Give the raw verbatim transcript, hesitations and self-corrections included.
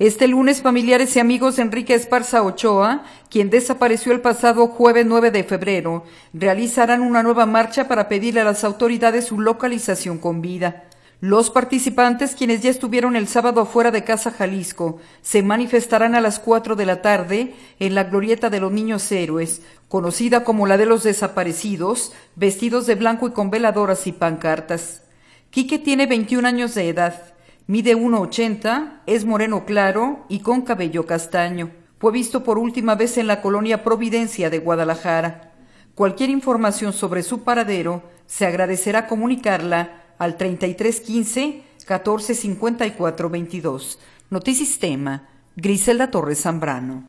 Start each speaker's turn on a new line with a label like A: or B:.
A: Este lunes, familiares y amigos de Enrique Esparza Ochoa, quien desapareció el pasado jueves nueve de febrero, realizarán una nueva marcha para pedirle a las autoridades su localización con vida. Los participantes, quienes ya estuvieron el sábado afuera de Casa Jalisco, se manifestarán a las cuatro de la tarde en la glorieta de los Niños Héroes, conocida como la de los desaparecidos, vestidos de blanco y con veladoras y pancartas. Quique tiene veintiún años de edad. Mide uno ochenta, es moreno claro y con cabello castaño. Fue visto por última vez en la colonia Providencia de Guadalajara. Cualquier información sobre su paradero se agradecerá comunicarla al treinta y tres quince, catorce cincuenta y cuatro veintidós. Notisistema, Griselda Torres Zambrano.